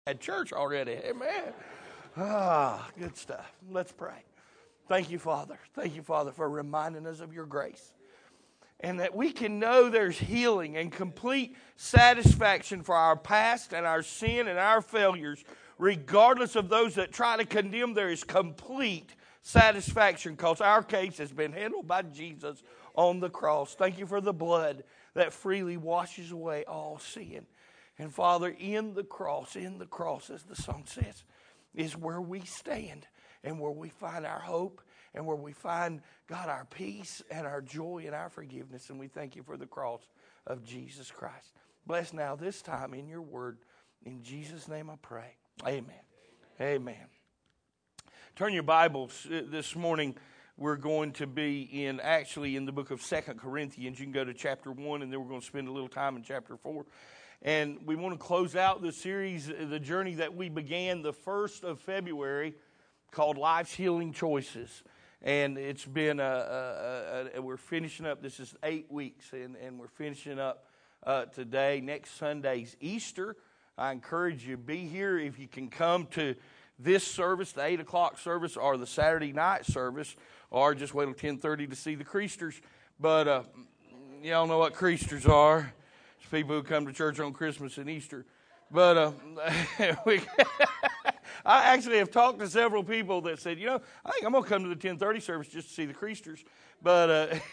At church already. Amen. Good stuff. Let's pray. Thank you, Father. Thank you, Father, for reminding us of your grace. And that we can know there's healing and complete satisfaction for our past and our sin and our failures. Regardless of those that try to condemn, there is complete satisfaction because our case has been handled by Jesus on the cross. Thank you for the blood that freely washes away all sin. And Father, in the cross, as the song says, is where we stand and where we find our hope and where we find, God, our peace and our joy and our forgiveness. And we thank you for the cross of Jesus Christ. Bless now this time in your word. In Jesus' name I pray. Amen. Amen. Turn your Bibles. This morning we're going to be in the book of 2 Corinthians. You can go to chapter 1 and then we're going to spend a little time in chapter 4. And we want to close out the series, the journey that we began the 1st of February called Life's Healing Choices. And it's been, we're finishing up, this is 8 weeks, and we're finishing up today. Next Sunday's Easter. I encourage you to be here if you can come to this service, the 8 o'clock service, or the Saturday night service, or just wait till 10:30 to see the Creasters. But y'all know what Creasters are. It's people who come to church on Christmas and Easter. But I actually have talked to several people that said, I think I'm going to come to the 10:30 service just to see the Creasters. But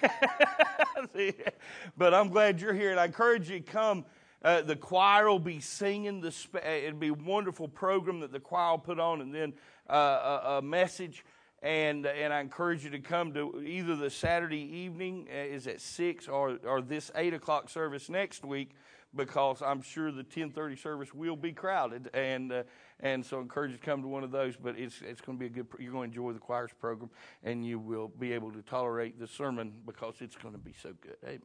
but I'm glad you're here, and I encourage you to come. The choir will be singing. It'll be a wonderful program that the choir will put on, and then a message. And I encourage you to come to either the Saturday evening is at 6 or this 8 o'clock service next week, because I'm sure the 10:30 service will be crowded, and so I encourage you to come to one of those. But it's going to be you're going to enjoy the choir's program, and you will be able to tolerate the sermon because it's going to be so good. Amen.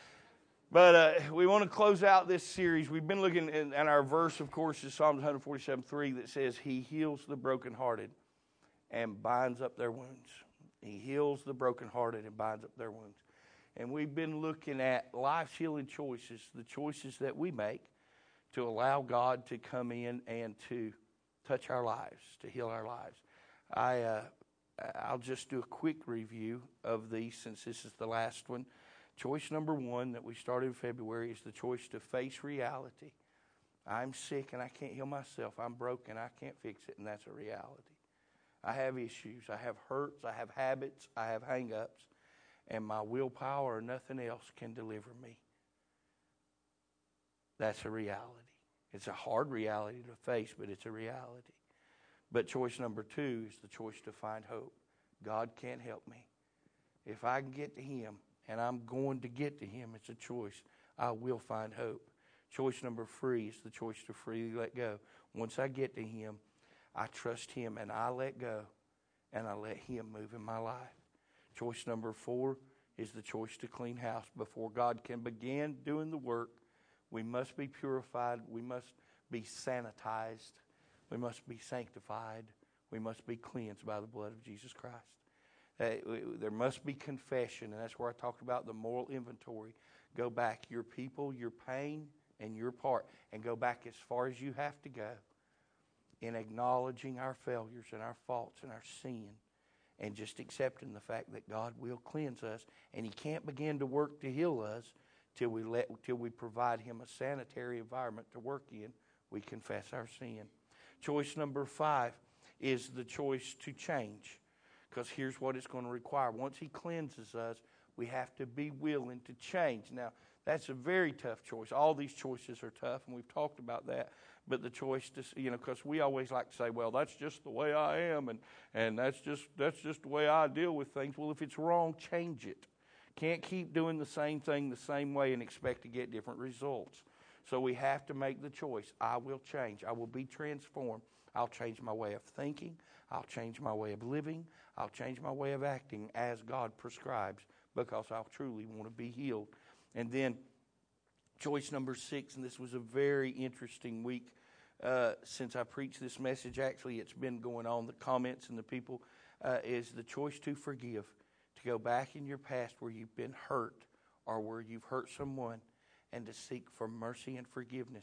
But we want to close out this series. We've been looking at our verse, of course, is Psalms 147:3 that says, He heals the brokenhearted and binds up their wounds. He heals the brokenhearted and binds up their wounds. And we've been looking at life's healing choices, the choices that we make to allow God to come in and to touch our lives, to heal our lives. I'll just do a quick review of these since this is the last one. Choice number 1 that we started in February is the choice to face reality. I'm sick and I can't heal myself. I'm broken. I can't fix it, and that's a reality. I have issues. I have hurts. I have habits. I have hang-ups. And my willpower or nothing else can deliver me. That's a reality. It's a hard reality to face, but it's a reality. But choice number 2 is the choice to find hope. God can't help me. If I can get to Him, and I'm going to get to Him, it's a choice. I will find hope. Choice number 3 is the choice to freely let go. Once I get to Him, I trust Him and I let go, and I let Him move in my life. Choice number 4 is the choice to clean house. Before God can begin doing the work, we must be purified. We must be sanitized. We must be sanctified. We must be cleansed by the blood of Jesus Christ. There must be confession, and that's where I talked about the moral inventory. Go back, your people, your pain, and your part, and go back as far as you have to go in acknowledging our failures and our faults and our sin, and just accepting the fact that God will cleanse us, and He can't begin to work to heal us till we provide Him a sanitary environment to work in. We confess our sin. Choice number 5 is the choice to change, because here's what it's going to require. Once He cleanses us, we have to be willing to change. Now, that's a very tough choice. All these choices are tough, and we've talked about that. But the choice to, because we always like to say, well, that's just the way I am, and that's just the way I deal with things. Well, if it's wrong, change it. Can't keep doing the same thing the same way and expect to get different results. So we have to make the choice. I will change. I will be transformed. I'll change my way of thinking. I'll change my way of living. I'll change my way of acting as God prescribes, because I truly want to be healed. And then choice number 6, and this was a very interesting week since I preached this message. Actually, it's been going on, the comments and the people, is the choice to forgive, to go back in your past where you've been hurt or where you've hurt someone, and to seek for mercy and forgiveness.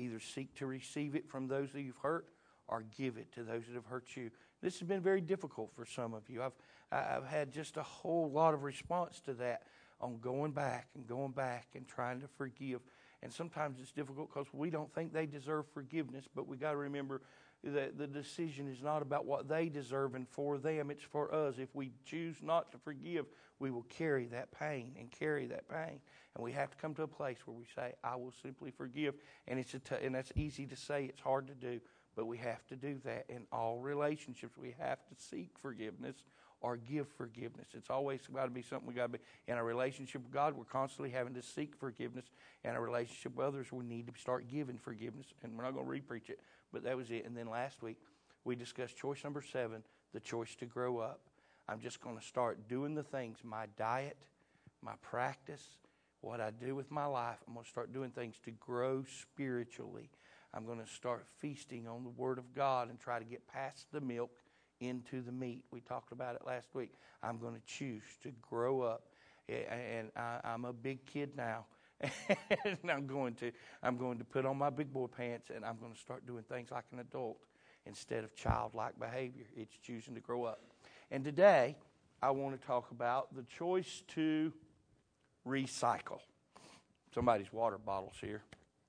Either seek to receive it from those that you've hurt or give it to those that have hurt you. This has been very difficult for some of you. I've had just a whole lot of response to that on going back and trying to forgive. And sometimes it's difficult because we don't think they deserve forgiveness, but we got to remember that the decision is not about what they deserve and for them, it's for us. If we choose not to forgive, we will carry that pain. And we have to come to a place where we say, I will simply forgive. And and that's easy to say, it's hard to do, but we have to do that. In all relationships, we have to seek forgiveness or give forgiveness. It's always got to be something we got to be. In our relationship with God, we're constantly having to seek forgiveness. In our relationship with others, we need to start giving forgiveness. And we're not going to re-preach it, but that was it. And then last week, we discussed choice number 7, the choice to grow up. I'm just going to start doing the things, my diet, my practice, what I do with my life. I'm going to start doing things to grow spiritually. I'm going to start feasting on the Word of God and try to get past the milk into the meat. We talked about it last week. I'm going to choose to grow up. And I'm a big kid now. And I'm going to put on my big boy pants, and I'm going to start doing things like an adult instead of childlike behavior. It's choosing to grow up. And today, I want to talk about the choice to recycle. Somebody's water bottle's here.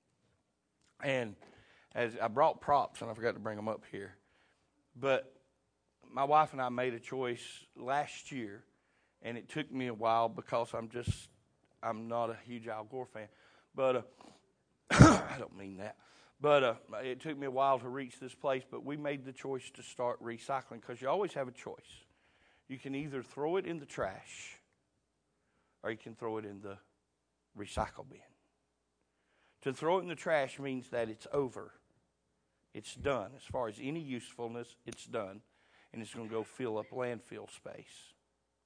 And as I brought props, and I forgot to bring them up here. But my wife and I made a choice last year, and it took me a while because I'm not a huge Al Gore fan. But I don't mean that. But it took me a while to reach this place, but we made the choice to start recycling because you always have a choice. You can either throw it in the trash or you can throw it in the recycle bin. To throw it in the trash means that it's over. It's done. As far as any usefulness, it's done. And it's going to go fill up landfill space.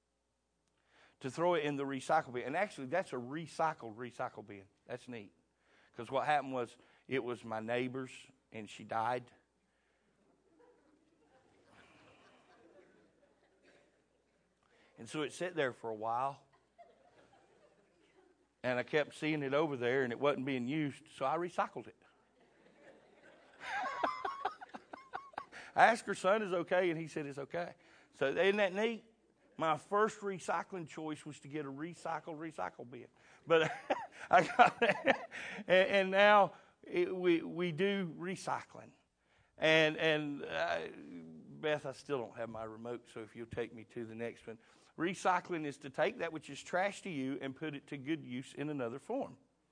To throw it in the recycle bin. And actually, that's a recycle bin. That's neat. Because what happened was, it was my neighbor's, and she died. And so it sat there for a while. And I kept seeing it over there, and it wasn't being used, so I recycled it. I asked her son is okay, and he said it's okay. So isn't that neat? My first recycling choice was to get a recycle bin. But I got that. And now we do recycling. And Beth, I still don't have my remote, so if you'll take me to the next one. Recycling is to take that which is trash to you and put it to good use in another form.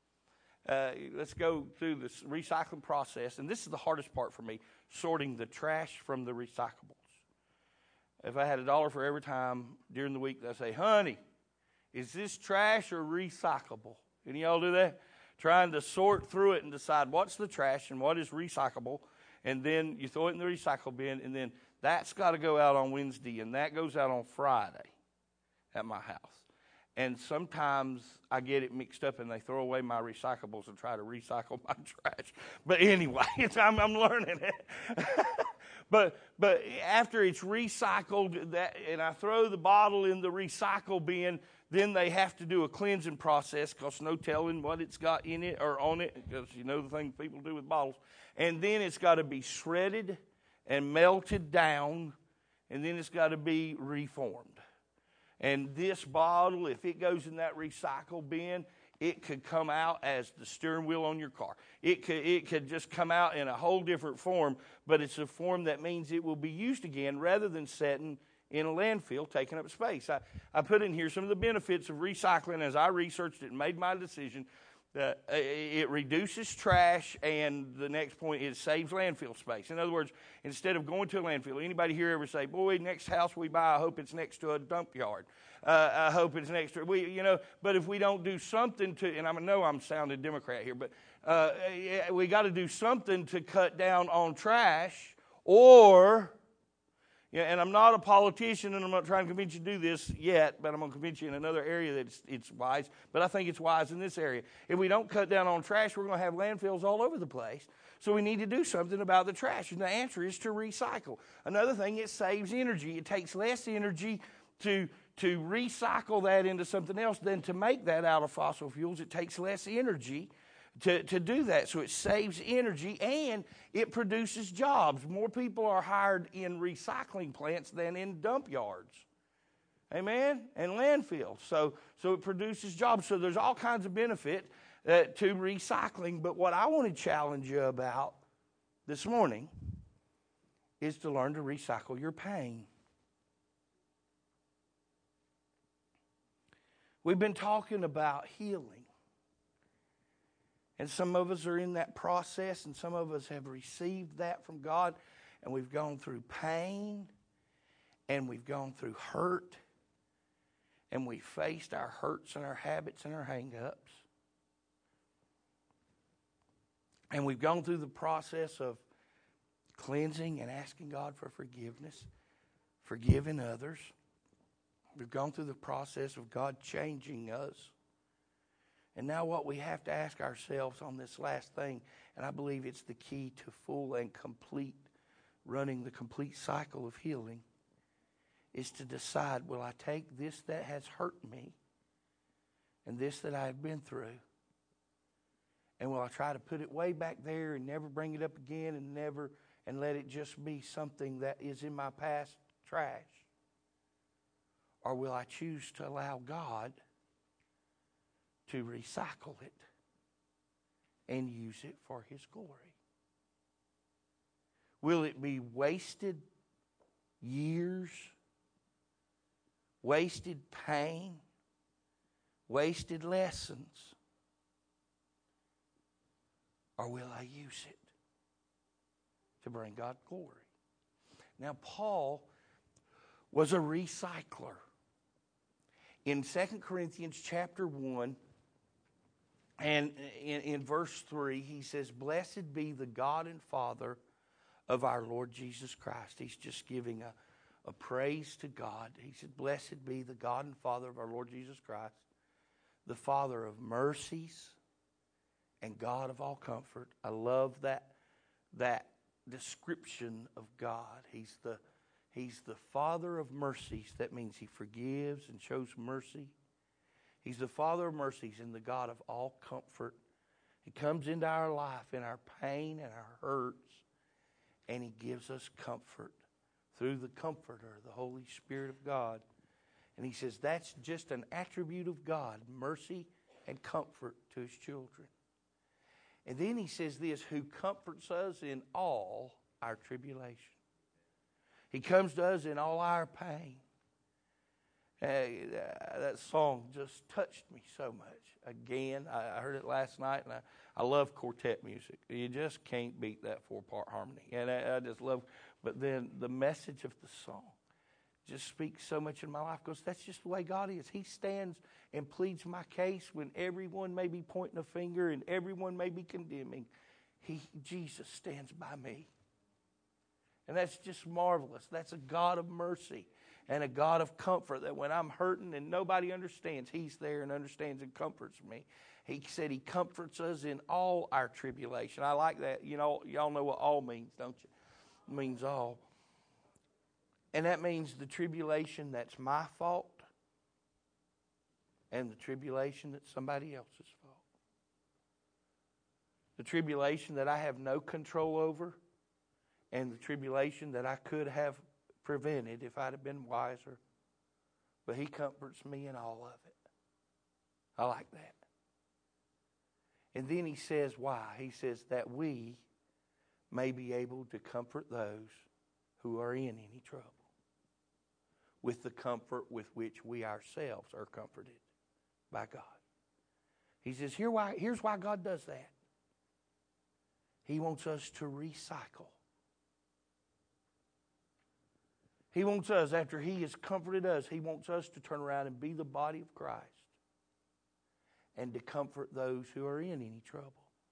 Let's go through this recycling process. And this is the hardest part for me, sorting the trash from the recyclables. If I had $1 for every time during the week that I say, honey, is this trash or recyclable? Any of y'all do that? Trying to sort through it and decide what's the trash and what is recyclable. And then you throw it in the recycle bin, and then that's got to go out on Wednesday, and that goes out on Friday at my house. And sometimes I get it mixed up and they throw away my recyclables and try to recycle my trash. But anyway, I'm learning it. But after it's recycled, and I throw the bottle in the recycle bin, then they have to do a cleansing process because no telling what it's got in it or on it, because you know the thing people do with bottles. And then it's got to be shredded and melted down, and then it's got to be reformed. And this bottle, if it goes in that recycle bin, it could come out as the steering wheel on your car. It could just come out in a whole different form, but it's a form that means it will be used again rather than sitting in a landfill taking up space. I put in here some of the benefits of recycling as I researched it and made my decision. It reduces trash, and the next point, it saves landfill space. In other words, instead of going to a landfill, anybody here ever say, boy, next house we buy, I hope it's next to a dump yard. I hope it's next to, but if we don't do something to, and I know I'm sounding Democrat here, but we got to do something to cut down on trash, or, and I'm not a politician, and I'm not trying to convince you to do this yet, but I'm going to convince you in another area that it's wise. But I think it's wise in this area. If we don't cut down on trash, we're going to have landfills all over the place. So we need to do something about the trash. And the answer is to recycle. Another thing, it saves energy. It takes less energy to recycle that into something else than to make that out of fossil fuels. It takes less energy to do that. So it saves energy and it produces jobs. More people are hired in recycling plants than in dump yards. Amen? And landfills. So it produces jobs. So there's all kinds of benefit to recycling. But what I want to challenge you about this morning is to learn to recycle your pain. We've been talking about healing. And some of us are in that process, and some of us have received that from God, and we've gone through pain, and we've gone through hurt, and we faced our hurts and our habits and our hang-ups. And we've gone through the process of cleansing and asking God for forgiveness, forgiving others. We've gone through the process of God changing us. And now what we have to ask ourselves on this last thing, and I believe it's the key to full and complete, running the complete cycle of healing, is to decide, will I take this that has hurt me and this that I have been through, and will I try to put it way back there and never bring it up again and let it just be something that is in my past trash? Or will I choose to allow God to recycle it and use it for His glory? Will it be wasted years, wasted pain, wasted lessons? Or will I use it to bring God glory? Now, Paul was a recycler. In 2 Corinthians chapter 1, and in verse 3, he says, "Blessed be the God and Father of our Lord Jesus Christ." He's just giving a praise to God. He said, "Blessed be the God and Father of our Lord Jesus Christ, the Father of mercies and God of all comfort." I love that description of God. He's the Father of mercies. That means He forgives and shows mercy. He's the Father of mercies and the God of all comfort. He comes into our life in our pain and our hurts, and He gives us comfort through the Comforter, the Holy Spirit of God. And He says that's just an attribute of God, mercy and comfort to His children. And then He says this, who comforts us in all our tribulation. He comes to us in all our pain. That song just touched me so much. Again, I heard it last night, and I love quartet music. You just can't beat that 4-part harmony. And I just love, but then the message of the song just speaks so much in my life, because that's just the way God is. He stands and pleads my case when everyone may be pointing a finger and everyone may be condemning. Jesus stands by me. And that's just marvelous. That's a God of mercy and a God of comfort, that when I'm hurting and nobody understands, He's there and understands and comforts me. He said He comforts us in all our tribulation. I like that. You know, y'all know what all means, don't you? It means all. And that means the tribulation that's my fault and the tribulation that's somebody else's fault. The tribulation that I have no control over, and the tribulation that I could have prevented if I'd have been wiser. But He comforts me in all of it. I like that. And then He says why? He says that we may be able to comfort those who are in any trouble with the comfort with which we ourselves are comforted by God. He says, here's why God does that. He wants us to recycle. He wants us, after He has comforted us, He wants us to turn around and be the body of Christ and to comfort those who are in any trouble.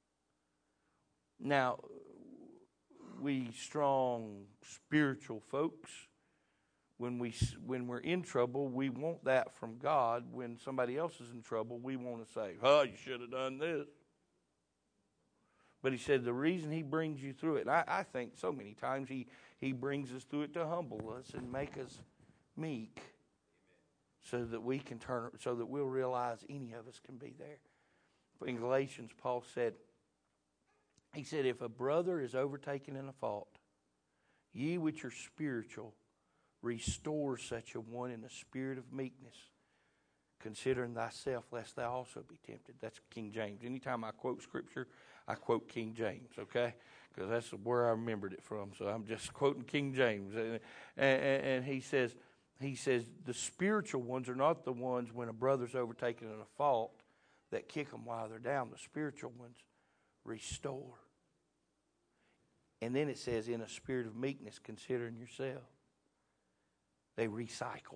Now, we strong spiritual folks, when we're in trouble, we want that from God. When somebody else is in trouble, we want to say, "Oh, you should have done this." But He said the reason He brings you through it, and I think so many times He brings us through it to humble us and make us meek, so that we can so that we'll realize any of us can be there. in Galatians, Paul said, he said, if a brother is overtaken in a fault, ye which are spiritual, restore such a one in the spirit of meekness, considering thyself, lest thou also be tempted. That's King James. Anytime I quote Scripture, I quote King James, okay? Because that's where I remembered it from. So I'm just quoting King James. And he says, the spiritual ones are not the ones when a brother's overtaken in a fault that kick them while they're down. The spiritual ones restore. And then it says, in a spirit of meekness, considering yourself. They recycle.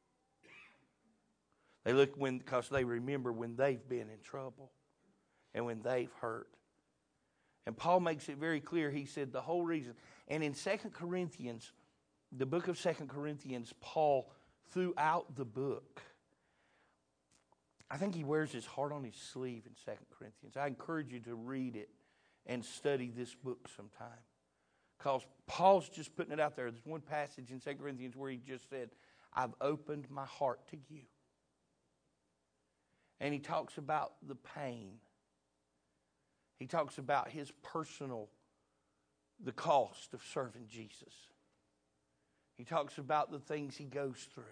They look because they remember when they've been in trouble and when they've hurt. And Paul makes it very clear. He said the whole reason. And in 2 Corinthians, the book of 2 Corinthians, Paul, throughout the book, I think he wears his heart on his sleeve in 2 Corinthians. I encourage you to read it and study this book sometime. Because Paul's just putting it out there. There's one passage in 2 Corinthians where he just said, I've opened my heart to you. And he talks about the pain. He talks about his personal, the cost of serving Jesus. He talks about the things he goes through.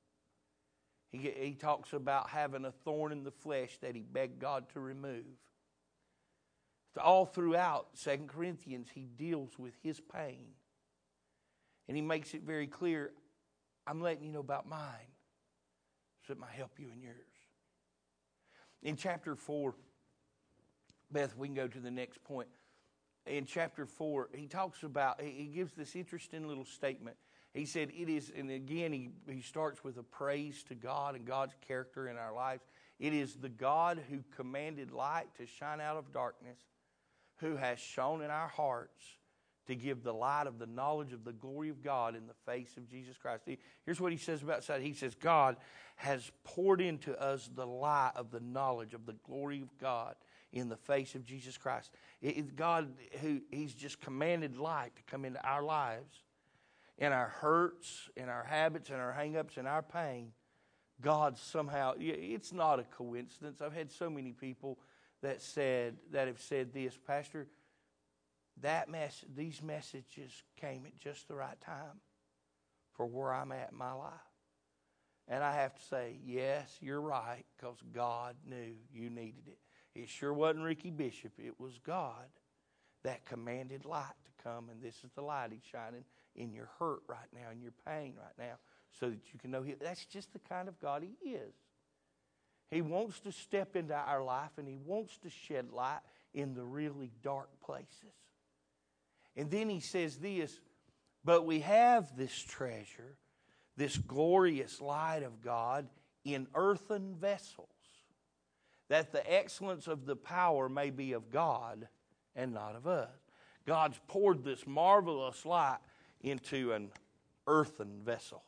He talks about having a thorn in the flesh that he begged God to remove. All throughout 2 Corinthians, he deals with his pain. And he makes it very clear, I'm letting you know about mine so it might help you in yours. In chapter 4, Beth, we can go to the next point. In chapter 4, he talks about, he gives this interesting little statement. He said it is, and again, he starts with a praise to God and God's character in our lives. It is the God who commanded light to shine out of darkness, who has shone in our hearts to give the light of the knowledge of the glory of God in the face of Jesus Christ. Here's what he says about that. He says, God has poured into us the light of the knowledge of the glory of God in the face of Jesus Christ. It's God he's just commanded light to come into our lives. In our hurts, in our habits, in our hang-ups, in our pain, God somehow, it's not a coincidence. I've had so many people that have said this, Pastor, these messages came at just the right time for where I'm at in my life. And I have to say, yes, you're right, because God knew you needed it. It sure wasn't Ricky Bishop. It was God that commanded light to come, and this is the light he's shining in your hurt right now, in your pain right now, so that you can know him. That's just the kind of God he is. He wants to step into our life, and he wants to shed light in the really dark places. And then he says this, but we have this treasure, this glorious light of God in earthen vessels, that the excellence of the power may be of God and not of us. God's poured this marvelous light into an earthen vessel.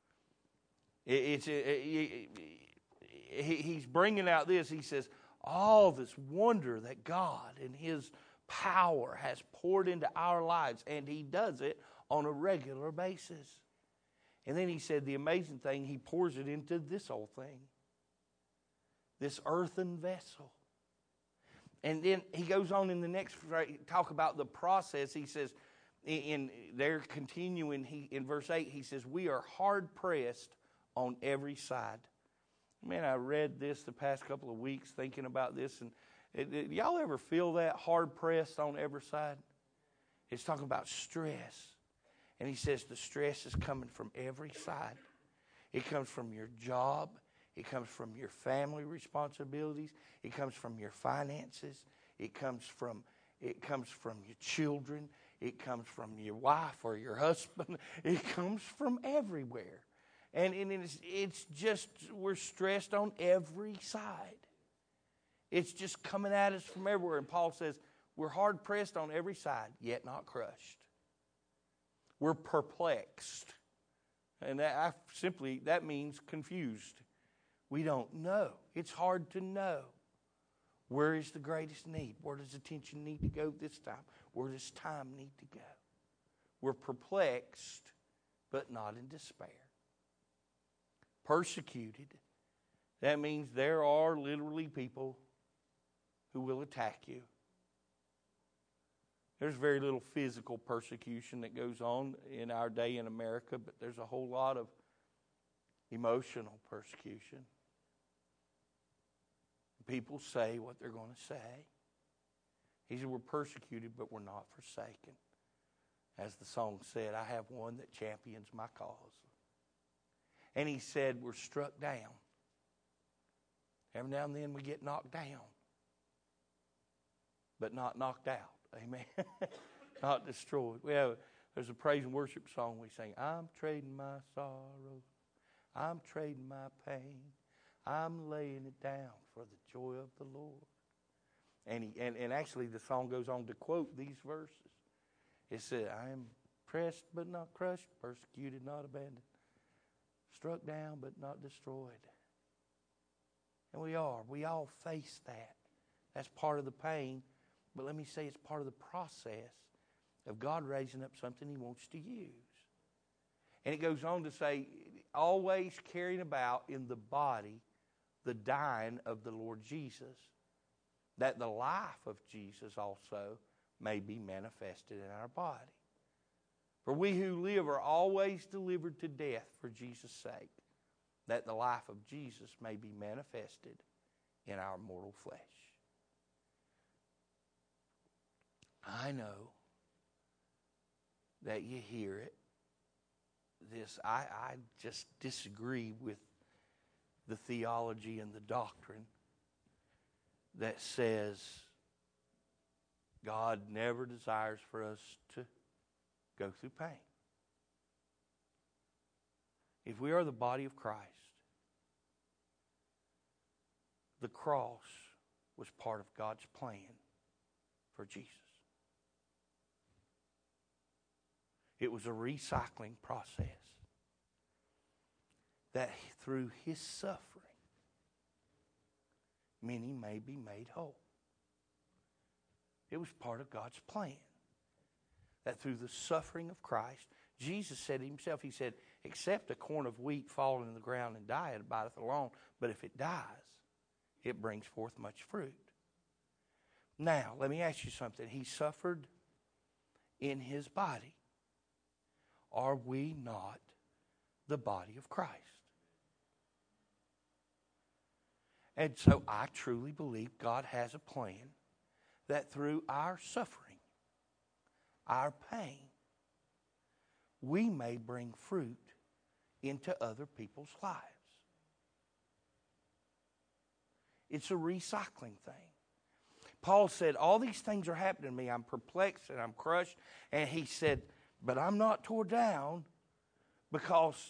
He's bringing out this. He says, all this wonder that God and his power has poured into our lives, and he does it on a regular basis. And then he said the amazing thing, he pours it into this old thing, this earthen vessel. And then he goes on in the next talk about the process. He says, they're continuing, in verse 8, he says, we are hard pressed on every side. Man, I read this the past couple of weeks thinking about this, and y'all ever feel that, hard pressed on every side? It's talking about stress. And he says the stress is coming from every side. It comes from your job. It comes from your family responsibilities. It comes from your finances. It comes from your children. It comes from your wife or your husband. It comes from everywhere. And it's just, we're stressed on every side. It's just coming at us from everywhere. And Paul says, we're hard pressed on every side, yet not crushed. We're perplexed. And that means confused. We don't know. It's hard to know. Where is the greatest need? Where does attention need to go this time? Where does time need to go? We're perplexed, but not in despair. Persecuted. That means there are literally people who will attack you. There's very little physical persecution that goes on in our day in America, but there's a whole lot of emotional persecution. People say what they're going to say. He said, we're persecuted, but we're not forsaken. As the song said, I have one that champions my cause. And he said, we're struck down. Every now and then we get knocked down, but not knocked out. Amen. Not destroyed. There's a praise and worship song we sing. I'm trading my sorrow. I'm trading my pain. I'm laying it down for the joy of the Lord. And actually the song goes on to quote these verses. It said, I am pressed but not crushed, persecuted, not abandoned, struck down but not destroyed. And we are. We all face that. That's part of the pain. But let me say it's part of the process of God raising up something He wants to use. And it goes on to say, always carrying about in the body the dying of the Lord Jesus, that the life of Jesus also may be manifested in our body. For we who live are always delivered to death for Jesus' sake, that the life of Jesus may be manifested in our mortal flesh. I know that you hear it. I just disagree with the theology and the doctrine that says God never desires for us to go through pain. If we are the body of Christ, the cross was part of God's plan for Jesus. It was a recycling process that through His suffering, many may be made whole. It was part of God's plan that through the suffering of Christ, Jesus said Himself, He said, except a corn of wheat fall in the ground and die, it abideth alone. But if it dies, it brings forth much fruit. Now, let me ask you something. He suffered in His body. Are we not the body of Christ? And so I truly believe God has a plan that through our suffering, our pain, we may bring fruit into other people's lives. It's a recycling thing. Paul said, all these things are happening to me. I'm perplexed and I'm crushed. And he said, but I'm not torn down because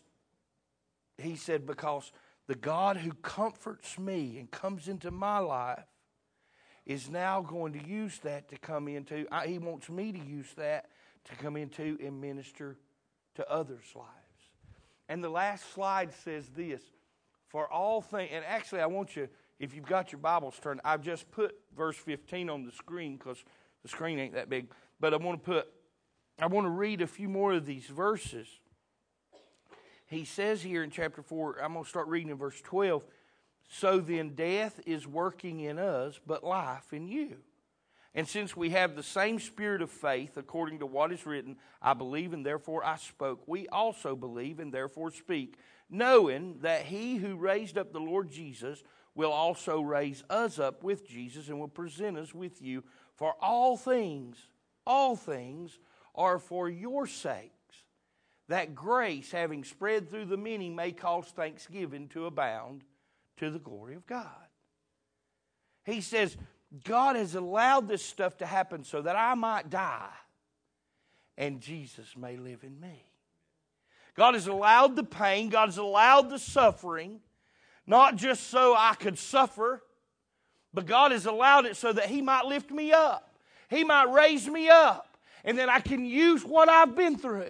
the God who comforts me and comes into my life is now going to use that to come into. He wants me to use that to come into and minister to others' lives. And the last slide says this, for all things, and actually I want you, if you've got your Bibles turned, I've just put verse 15 on the screen because the screen ain't that big, but I want to read a few more of these verses. He says here in chapter 4, I'm going to start reading in verse 12, so then death is working in us, but life in you. And since we have the same spirit of faith, according to what is written, I believe and therefore I spoke, we also believe and therefore speak, knowing that He who raised up the Lord Jesus will also raise us up with Jesus and will present us with you. For all things are for your sakes, that grace, having spread through the many, may cause thanksgiving to abound to the glory of God. He says, God has allowed this stuff to happen so that I might die and Jesus may live in me. God has allowed the pain, God has allowed the suffering, not just so I could suffer, but God has allowed it so that He might lift me up. He might raise me up, and then I can use what I've been through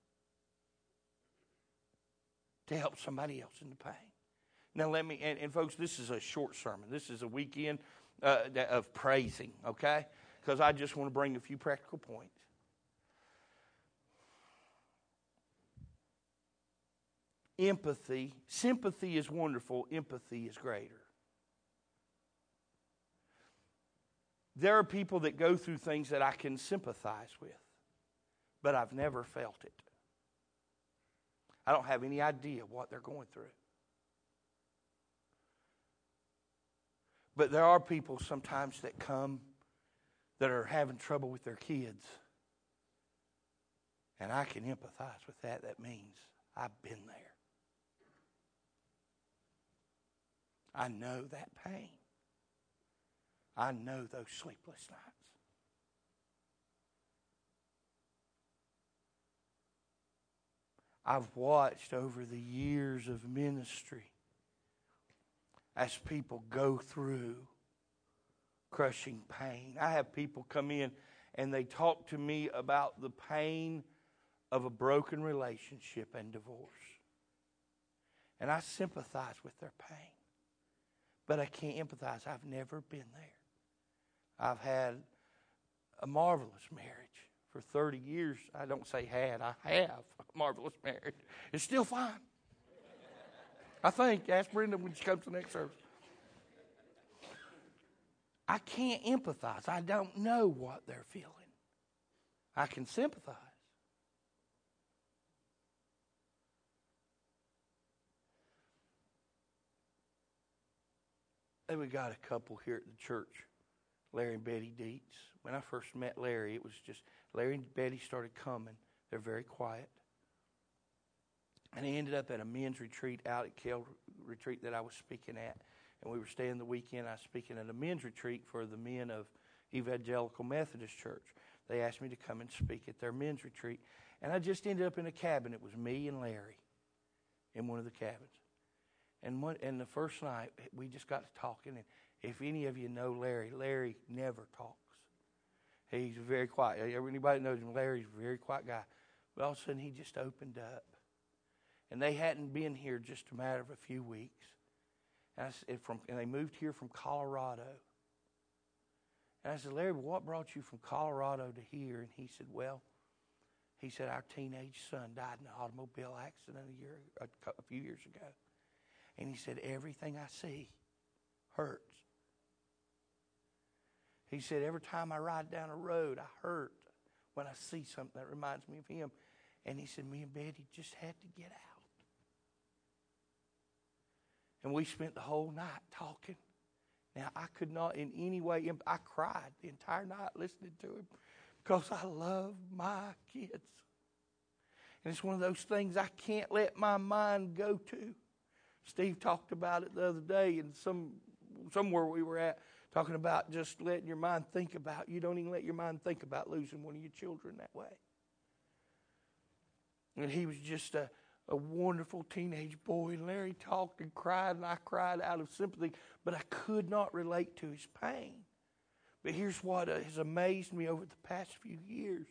to help somebody else in the pain. Now let me, and folks, this is a short sermon. This is a weekend of praising, okay? Because I just want to bring a few practical points. Empathy, sympathy is wonderful, empathy is greater. There are people that go through things that I can sympathize with, but I've never felt it. I don't have any idea what they're going through. But there are people sometimes that come that are having trouble with their kids. And I can empathize with that. That means I've been there. I know that pain. I know those sleepless nights. I've watched over the years of ministry as people go through crushing pain. I have people come in and they talk to me about the pain of a broken relationship and divorce. And I sympathize with their pain. But I can't empathize. I've never been there. I've had a marvelous marriage for 30 years. I don't say had. I have a marvelous marriage. It's still fine. I think. Ask Brenda when she comes to the next service. I can't empathize. I don't know what they're feeling. I can sympathize. And we got a couple here at the church, Larry and Betty Dietz. When I first met Larry, it was just Larry and Betty started coming. They're very quiet. And they ended up at a men's retreat out at Kell Retreat that I was speaking at. And we were staying the weekend. I was speaking at a men's retreat for the men of Evangelical Methodist Church. They asked me to come and speak at their men's retreat. And I just ended up in a cabin. It was me and Larry in one of the cabins. And the first night, we just got to talking. And if any of you know Larry, Larry never talks. He's very quiet. Anybody knows him, Larry's a very quiet guy. But all of a sudden, he just opened up. And they hadn't been here just a matter of a few weeks. And they moved here from Colorado. And I said, Larry, what brought you from Colorado to here? And he said, well, our teenage son died in an automobile accident a few years ago. And he said, everything I see hurts. He said, every time I ride down a road, I hurt when I see something that reminds me of him. And he said, me and Betty just had to get out. And we spent the whole night talking. Now, I could not in any way, I cried the entire night listening to him because I love my kids. And it's one of those things I can't let my mind go to. Steve talked about it the other day in somewhere we were at, talking about just letting your mind think about. You don't even let your mind think about losing one of your children that way. And he was just a wonderful teenage boy. And Larry talked and cried, and I cried out of sympathy, but I could not relate to his pain. But here's what has amazed me over the past few years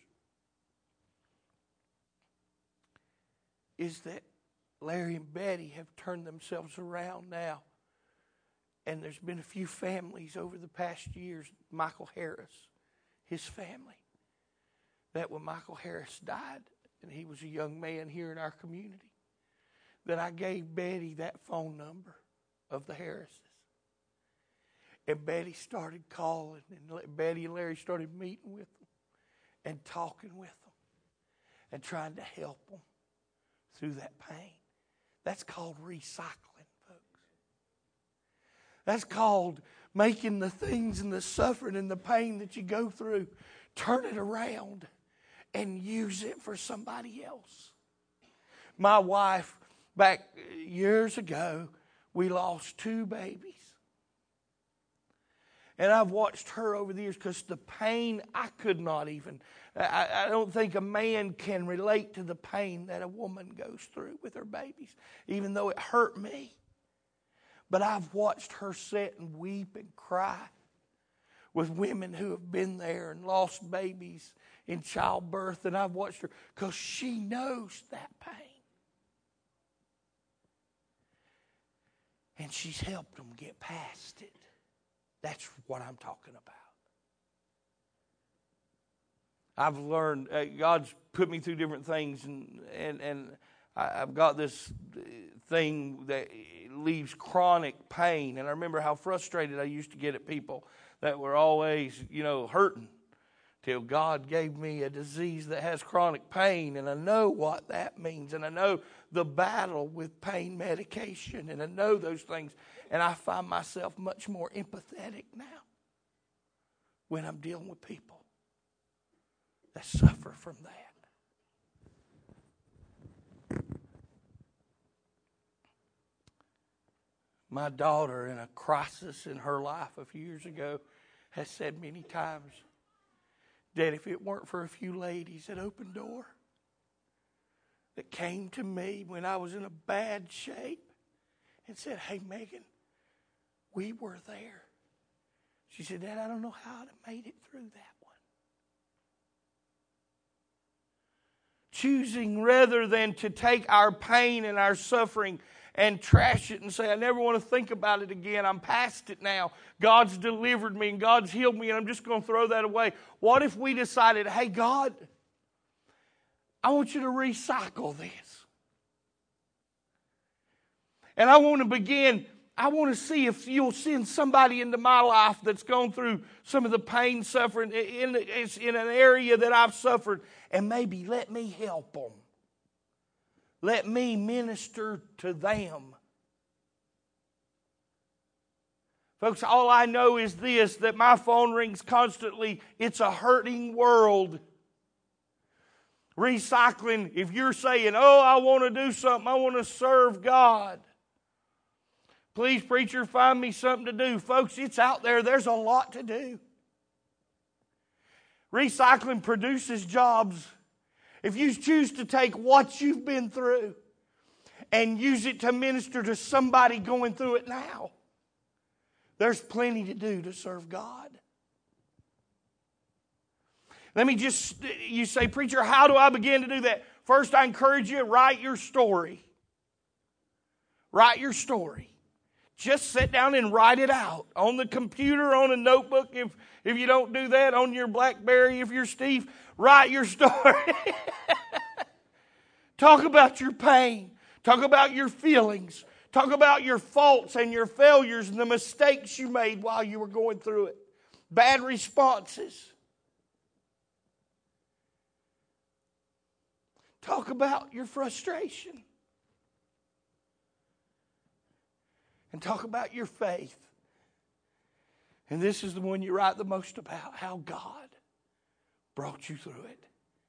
is that Larry and Betty have turned themselves around now. And there's been a few families over the past years, Michael Harris, his family, that when Michael Harris died, and he was a young man here in our community, that I gave Betty that phone number of the Harrises. And Betty started calling, and Betty and Larry started meeting with them and talking with them and trying to help them through that pain. That's called recycling, folks. That's called making the things and the suffering and the pain that you go through, turn it around and use it for somebody else. My wife, back years ago, we lost 2 babies. And I've watched her over the years because the pain, I could not even. I don't think a man can relate to the pain that a woman goes through with her babies, even though it hurt me. But I've watched her sit and weep and cry with women who have been there and lost babies in childbirth. And I've watched her because she knows that pain. And she's helped them get past it. That's what I'm talking about. I've learned, God's put me through different things, and I've got this thing that leaves chronic pain. And I remember how frustrated I used to get at people that were always, hurting. Till God gave me a disease that has chronic pain, and I know what that means, and I know the battle with pain medication, and I know those things, and I find myself much more empathetic now when I'm dealing with people that suffer from that. My daughter, in a crisis in her life a few years ago, has said many times, Dad, if it weren't for a few ladies at Open Door that came to me when I was in a bad shape and said, hey, Megan, we were there. She said, Dad, I don't know how I'd have made it through that one. Choosing rather than to take our pain and our suffering and trash it and say, I never want to think about it again. I'm past it now. God's delivered me and God's healed me and I'm just going to throw that away. What if we decided, hey, God, I want you to recycle this. And I want to see if you'll send somebody into my life that's gone through some of the pain, suffering in an area that I've suffered, and maybe let me help them. Let me minister to them. Folks, all I know is this, that my phone rings constantly. It's a hurting world. Recycling, if you're saying, I want to do something, I want to serve God. Please, preacher, find me something to do. Folks, it's out there. There's a lot to do. Recycling produces jobs. If you choose to take what you've been through and use it to minister to somebody going through it now, there's plenty to do to serve God. You say, preacher, how do I begin to do that? First, I encourage you, write your story. Write your story. Just sit down and write it out. On the computer, on a notebook, if you don't do that, on your BlackBerry, if you're Steve, write your story. Talk about your pain. Talk about your feelings. Talk about your faults and your failures and the mistakes you made while you were going through it. Bad responses. Talk about your frustration. And talk about your faith. And this is the one you write the most about, how God brought you through it.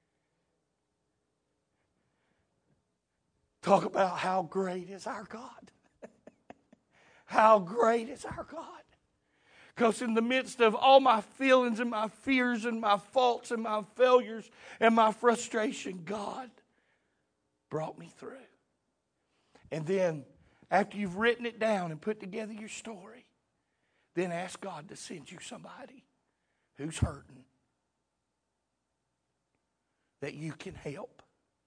Talk about how great is our God. How great is our God. Because in the midst of all my feelings and my fears and my faults and my failures and my frustration, God brought me through. And then, after you've written it down and put together your story, then ask God to send you somebody who's hurting that you can help.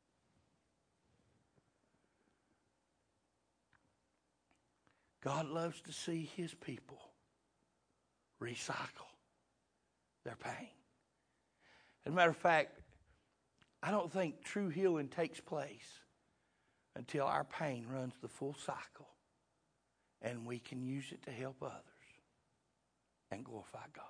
God loves to see His people recycle their pain. As a matter of fact, I don't think true healing takes place until our pain runs the full cycle and we can use it to help others and glorify God.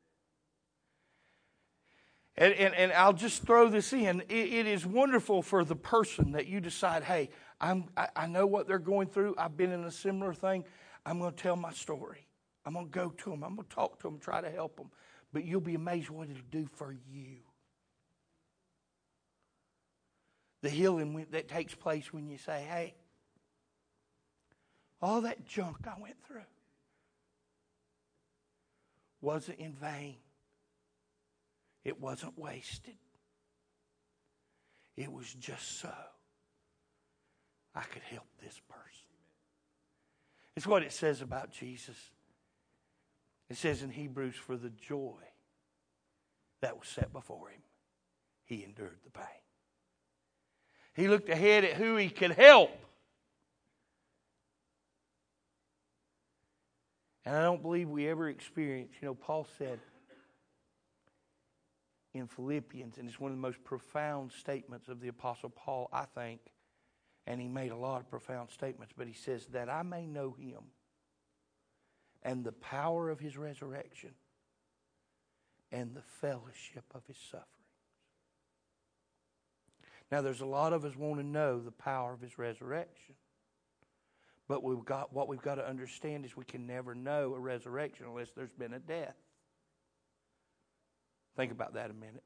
And I'll just throw this in. It is wonderful for the person that you decide, hey, I know what they're going through. I've been in a similar thing. I'm going to tell my story. I'm going to go to them. I'm going to talk to them, try to help them. But you'll be amazed what it'll do for you. The healing that takes place when you say, hey, all that junk I went through wasn't in vain. It wasn't wasted. It was just so I could help this person. It's what it says about Jesus. It says in Hebrews, for the joy that was set before him, he endured the pain. He looked ahead at who he could help. And I don't believe we ever experienced, Paul said in Philippians, and it's one of the most profound statements of the Apostle Paul, I think, And he made a lot of profound statements, but he says, that I may know him and the power of his resurrection and the fellowship of his sufferings. Now, there's a lot of us want to know the power of his resurrection. But what we've got to understand is we can never know a resurrection unless there's been a death. Think about that a minute.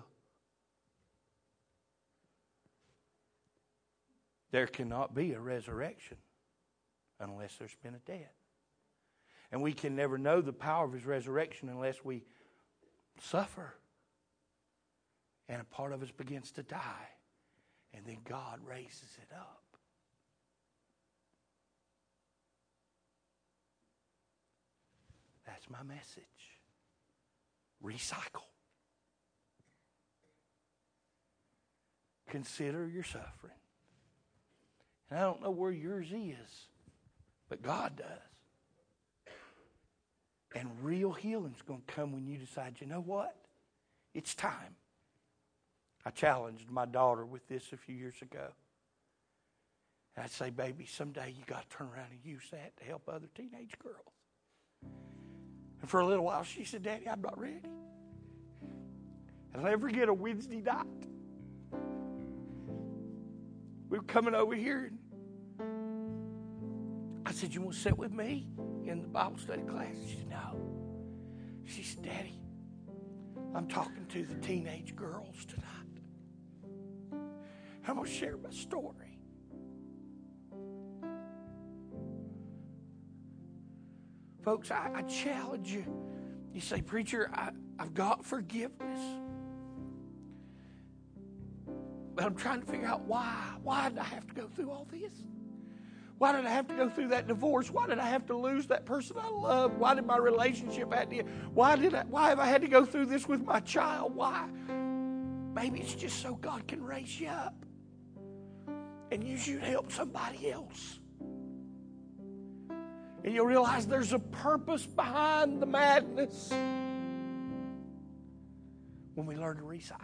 There cannot be a resurrection unless there's been a death. And we can never know the power of his resurrection unless we suffer. And a part of us begins to die. And then God raises it up. That's my message. Recycle. Consider your suffering. And I don't know where yours is, but God does. And real healing's going to come when you decide, you know what? It's time. I challenged my daughter with this a few years ago. And I'd say, baby, someday you got to turn around and use that to help other teenage girls. And for a little while she said, Daddy, I'm not ready. And I'll never forget a Wednesday night. We were coming over here, and I said, you want to sit with me in the Bible study class? She said, no. She said, Daddy, I'm talking to the teenage girls tonight. I'm going to share my story. Folks, I challenge you. You say, preacher, I've got forgiveness. But I'm trying to figure out why. Why did I have to go through all this? Why did I have to go through that divorce? Why did I have to lose that person I love? Why did my relationship have to? Why have I had to go through this with my child? Why? Maybe it's just so God can raise you up and use you to help somebody else. And you'll realize there's a purpose behind the madness when we learn to recycle.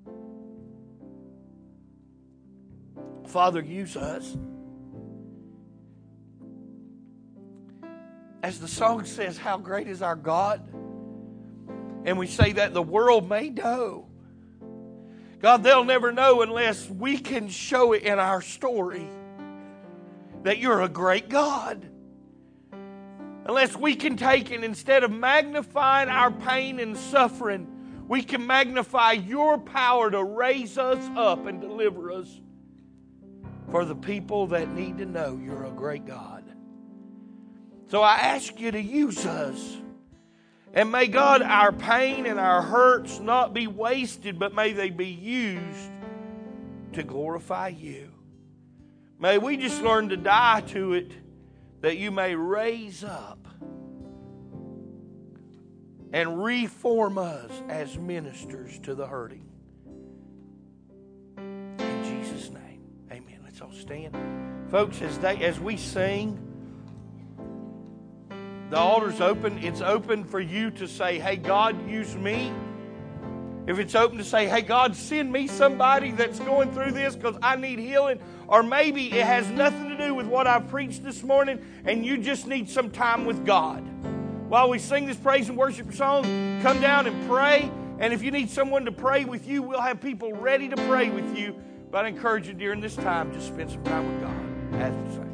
Father, use us. As the song says, how great is our God? And we say that the world may know. God, they'll never know unless we can show it in our story that you're a great God. Unless we can take and instead of magnifying our pain and suffering, we can magnify your power to raise us up and deliver us for the people that need to know you're a great God. So I ask you to use us. And may God, our pain and our hurts not be wasted, but may they be used to glorify you. May we just learn to die to it, that you may raise up and reform us as ministers to the hurting. In Jesus' name, amen. Let's all stand. Folks, as we sing, the altar's open. It's open for you to say, hey, God, use me. If it's open to say, hey, God, send me somebody that's going through this because I need healing. Or maybe it has nothing to do with what I've preached this morning and you just need some time with God. While we sing this praise and worship song, come down and pray. And if you need someone to pray with you, we'll have people ready to pray with you. But I encourage you during this time, just spend some time with God as we sing.